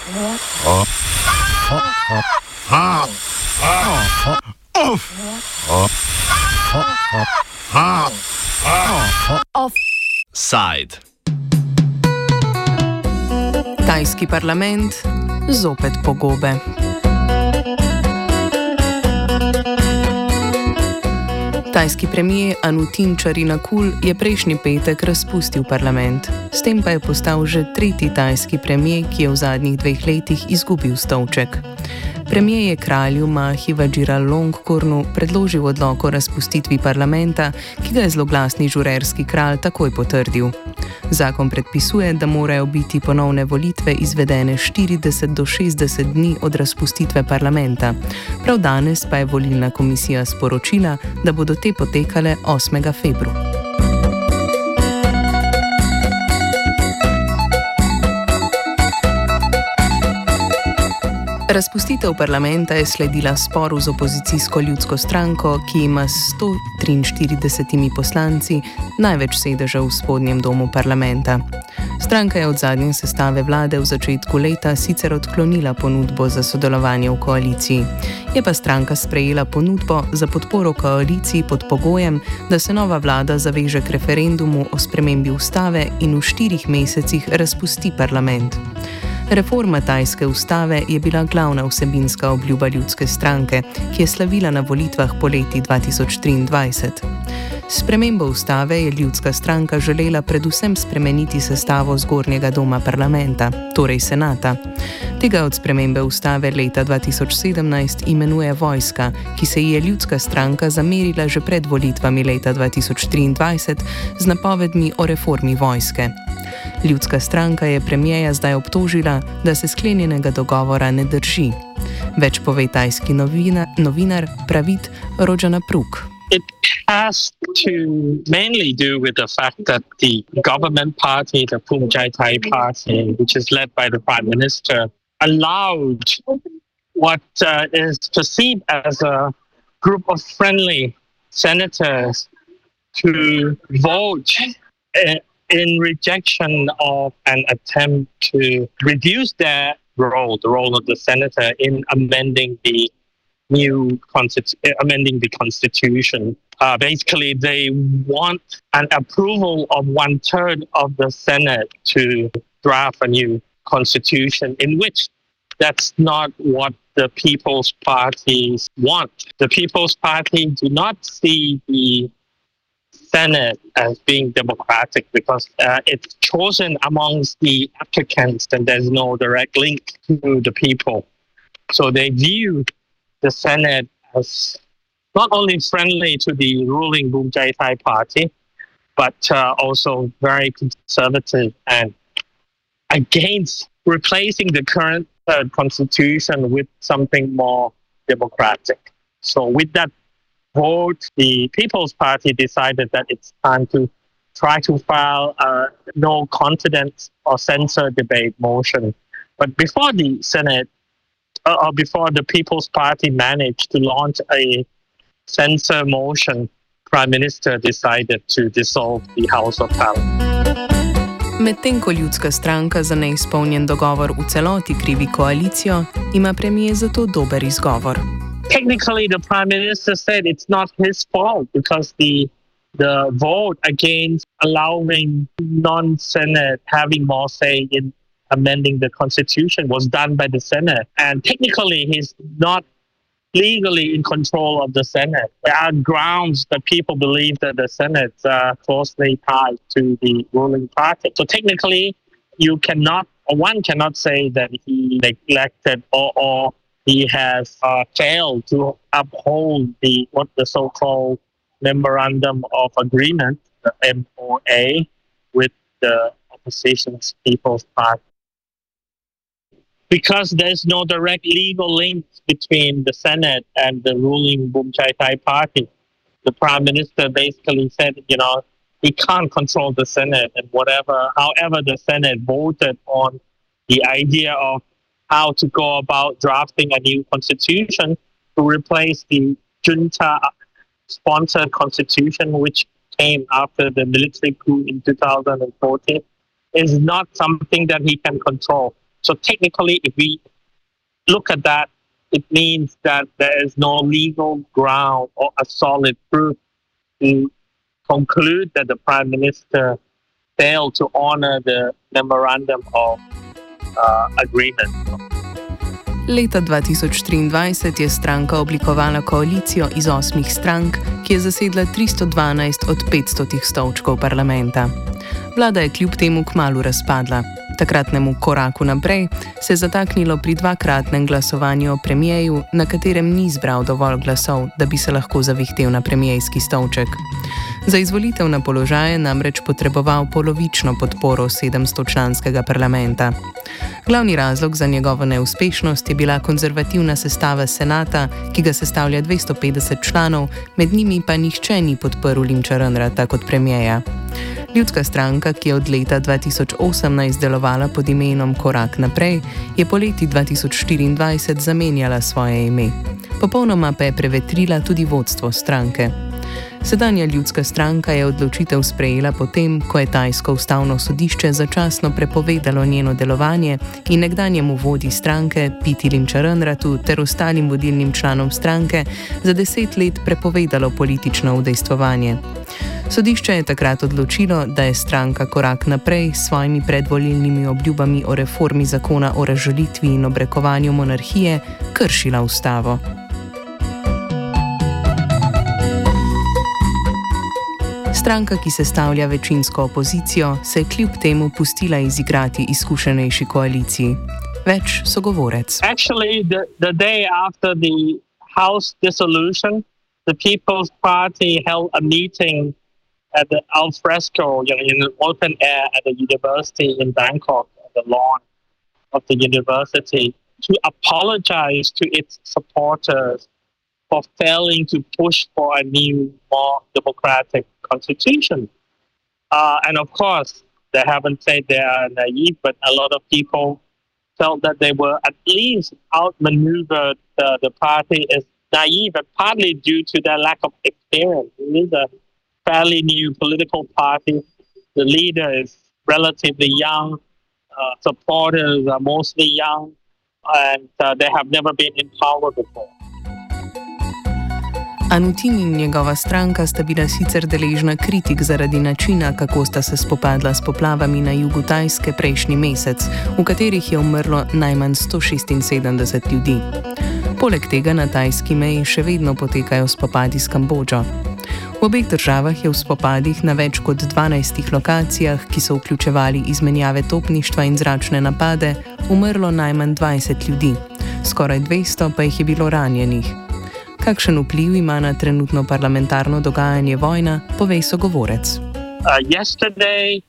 Offside. Tajski parlament zopet pogobe. Tajski premijer Anutin Čarinakul je prejšnji petek razpustil parlament. S tem pa je postal že tretji tajski premijer, ki je v zadnjih 2 letih izgubil stolček. Premijer je kralju Mahi Vajiralongkornu predložil odlok o razpustitvi parlamenta, ki ga je zloglasni žurerski kralj takoj potrdil. Zakon predpisuje, da morajo biti ponovne volitve izvedene 40 do 60 dni od razpustitve parlamenta. Prav danes pa je volilna komisija sporočila, da bodo te potekale 8. februarja. Razpustitev parlamenta je sledila sporu z opozicijsko ljudsko stranko, ki ima s 143 poslanci največ sedežev v spodnjem domu parlamenta. Stranka je od zadnje sestave vlade v začetku leta sicer odklonila ponudbo za sodelovanje v koaliciji. Je pa stranka sprejela ponudbo za podporo koaliciji pod pogojem, da se nova vlada zaveže k referendumu o spremembi ustave in v 4 mesecih razpusti parlament. Reforma tajske ustave je bila glavna vsebinska obljuba ljudske stranke, ki je slavila na volitvah poleti 2023. S spremembo ustave je ljudska stranka želela predvsem spremeniti sestavo zgornjega doma parlamenta, torej senata. Tega od spremembe ustave leta 2017 imenuje vojska, ki se ji je ljudska stranka zamerila že pred volitvami leta 2023 z napovedmi o reformi vojske. Ljudska stranka je premijeja zdaj obtožila, da se sklenjenega dogovora ne drži. Več pove tajski novinar Pravit Rojanapruk. It has to mainly do with the fact that the government party, the Phum Jai Thai party, which is led by the Prime Minister, allowed what is perceived as a group of friendly senators to vote in rejection of an attempt to reduce their role, the role of the senator in amending the constitution. Basically, they want an approval of 1/3 of the Senate to draft a new constitution, in which that's not what the People's Parties want. The People's Party do not see the Senate as being democratic because it's chosen amongst the applicants and there's no direct link to the people. So they view the Senate as not only friendly to the ruling Phum Jai Thai party, but also very conservative and against replacing the current constitution with something more democratic. So with that vote, the People's Party decided that it's time to try to file a no confidence or censure debate motion. But before the Senate, or before the People's Party managed to launch a censure motion, Prime Minister decided to dissolve the House of Parliament. Medtem ko ljudska stranka za neizpolnjen dogovor v celoti krivi koalicijo, ima premijer za to dober izgovor. Technically, the Prime Minister said it's not his fault because the vote against allowing non-Senate having more say in amending the Constitution was done by the Senate. And technically, he's not legally in control of the Senate. There are grounds that people believe that the Senate are closely tied to the ruling party. So technically, one cannot say that he neglected or he has failed to uphold the so-called Memorandum of Agreement, the MOA, with the opposition's People's Party. Because there's no direct legal link between the Senate and the ruling Phum Jai Thai party, the Prime Minister basically said, he can't control the Senate, and however the Senate voted on the idea of how to go about drafting a new constitution to replace the junta-sponsored constitution, which came after the military coup in 2014, is not something that he can control. So technically, if we look at that, it means that there is no legal ground or a solid proof to conclude that the Prime Minister failed to honor the memorandum of agreement. Leta 2023 je stranka oblikovala koalicijo iz 8 strank, ki je zasedla 312 od 500 stolčkov parlamenta. Vlada je kljub temu kmalu razpadla. Takratnemu koraku naprej se je zataknilo pri dvakratnem glasovanju o premijeju, na katerem ni zbral dovolj glasov, da bi se lahko zavihtel na premijejski stolček. Za izvolitev na položaje namreč potreboval polovično podporo 700-članskega parlamenta. Glavni razlog za njegovo neuspešnost je bila konzervativna sestava senata, ki ga sestavlja 250 članov, med njimi pa nihče ni podprl Limča-Rnrata kot premijeja. Ljudska stranka, ki je od leta 2018 delovala pod imenom Korak naprej, je poleti 2024 zamenjala svoje ime. Popolnoma pa je prevetrila tudi vodstvo stranke. Sedanja Ljudska stranka je odločitev sprejela potem, ko je tajsko ustavno sodišče začasno prepovedalo njeno delovanje in nekdanjemu vodji stranke Piti Limča-Rnratu ter ostalim vodilnim članom stranke za 10 let prepovedalo politično udejstvovanje. Sodišče je takrat odločilo, da je stranka Korak naprej s svojimi predvolilnimi obljubami o reformi zakona o razžalitvi in obrekovanju monarhije kršila ustavo. Stranka, ki sestavlja večinsko opozicijo, se je kljub temu pustila izigrati izkušenejši koaliciji. Več sogovorec. Actually, the day after the House dissolution, the People's Party held a meeting at the al fresco, in an open air at the university in Bangkok, at the lawn of the university, to apologize to its supporters for failing to push for a new, more democratic constitution. And of course, they haven't said they are naive, but a lot of people felt that they were at least outmaneuvered. The party is naive, and partly due to their lack of experience. It is a fairly new political party. The leader is relatively young. Supporters are mostly young, and they have never been in power before. Anutin in njegova stranka sta bila sicer deležna kritik zaradi načina, kako sta se spopadla s poplavami na jugu Tajske prejšnji mesec, v katerih je umrlo najmanj 176 ljudi. Poleg tega na tajski meji še vedno potekajo spopadi s Kambodžo. V obeh državah je v spopadih na več kot 12 lokacijah, ki so vključevali izmenjave topništva in zračne napade, umrlo najmanj 20 ljudi. Skoraj 200 pa jih je bilo ranjenih. Kakšen vpliv ima na trenutno parlamentarno dogajanje vojna, pove sogovorec. Yesterday,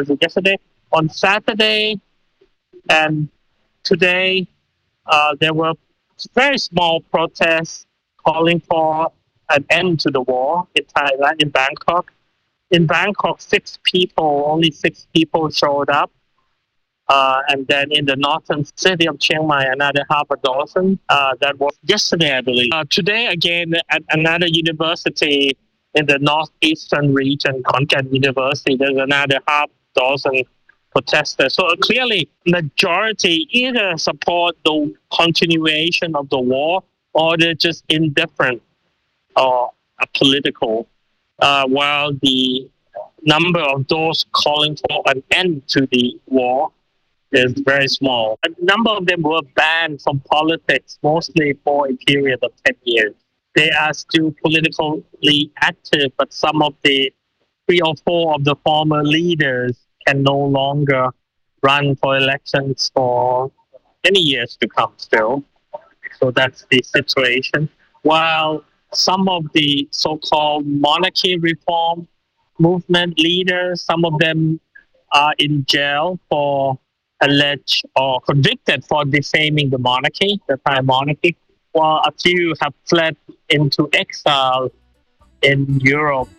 on Saturday and today, there were very small protests calling for an end to the war in Thailand, in Bangkok. In Bangkok, only six people showed up. And then in the northern city of Chiang Mai, another half a dozen. That was yesterday, I believe. Today, again, at another university in the northeastern region, Khon Kaen University, there's another half dozen protesters. So clearly, majority either support the continuation of the war or they're just indifferent or political, while the number of those calling for an end to the war is very small. A number of them were banned from politics, mostly for a period of 10 years. They are still politically active, but some of the 3 or 4 of the former leaders can no longer run for elections for many years to come still. So that's the situation. While some of the so-called monarchy reform movement leaders, some of them are in jail for alleged or convicted for defaming the monarchy, the Thai monarchy, while a few have fled into exile in Europe.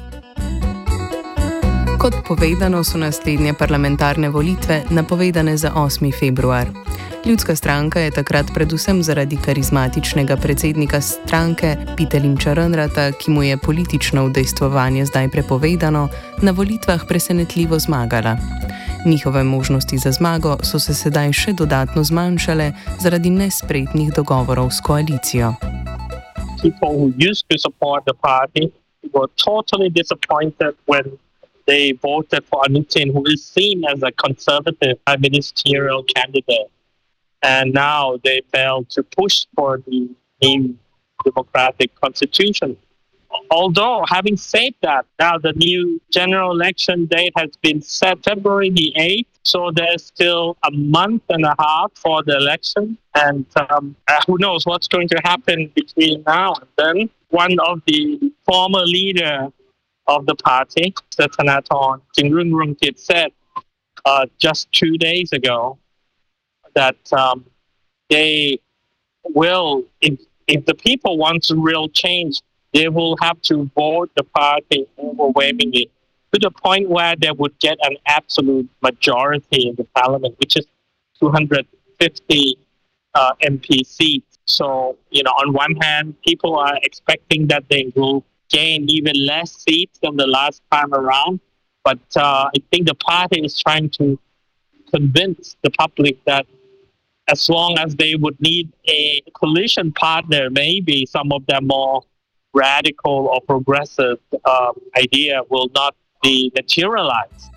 Kot povedano, so naslednje parlamentarne volitve napovedane za 8. februar. Ljudska stranka je takrat predvsem zaradi karizmatičnega predsednika stranke Pita Limča-Rnrata, ki mu je politično udejstvovanje zdaj prepovedano, na volitvah presenetljivo zmagala. Njihove možnosti za zmago so se sedaj še dodatno zmanjšale zaradi nespretnih dogovorov s koalicijo. People who used to support the party were totally disappointed when they voted for Anutin, who is seen as a conservative ministerial candidate. And now they failed to push for the new democratic constitution. Although, having said that, now the new general election date has been set February the 8th, so there's still a month and a half for the election. And who knows what's going to happen between now and then. One of the former leader of the party, Thanathorn Jingruenrungkit, said just 2 days ago that they will, if the people want a real change, they will have to vote the party overwhelmingly to the point where they would get an absolute majority in the parliament, which is 250 MP seats. So, on one hand, people are expecting that they will gain even less seats than the last time around. But I think the party is trying to convince the public that as long as they would need a coalition partner, maybe some of their more radical or progressive idea will not be materialized.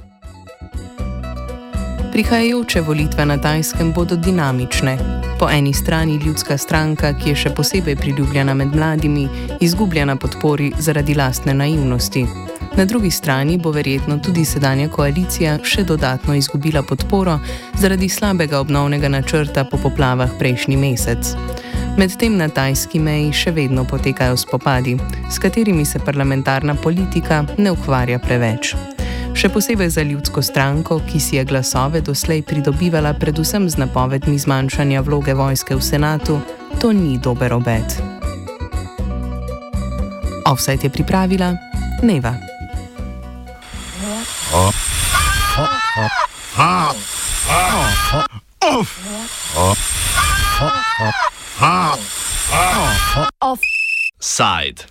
Prihajajoče volitve na Tajskem bodo dinamične. Po eni strani Ljudska stranka, ki je še posebej priljubljena med mladimi, izgublja na podpori zaradi lastne naivnosti. Na drugi strani bo verjetno tudi sedanja koalicija še dodatno izgubila podporo zaradi slabega obnovnega načrta po poplavah prejšnji mesec. Medtem na tajski meji še vedno potekajo spopadi, s katerimi se parlamentarna politika ne ukvarja preveč. Še posebej za Ljudsko stranko, ki si je glasove doslej pridobivala predvsem z napovedmi zmanjšanja vloge vojske v senatu, to ni dober obet. Offside je pripravila Neva. Offside.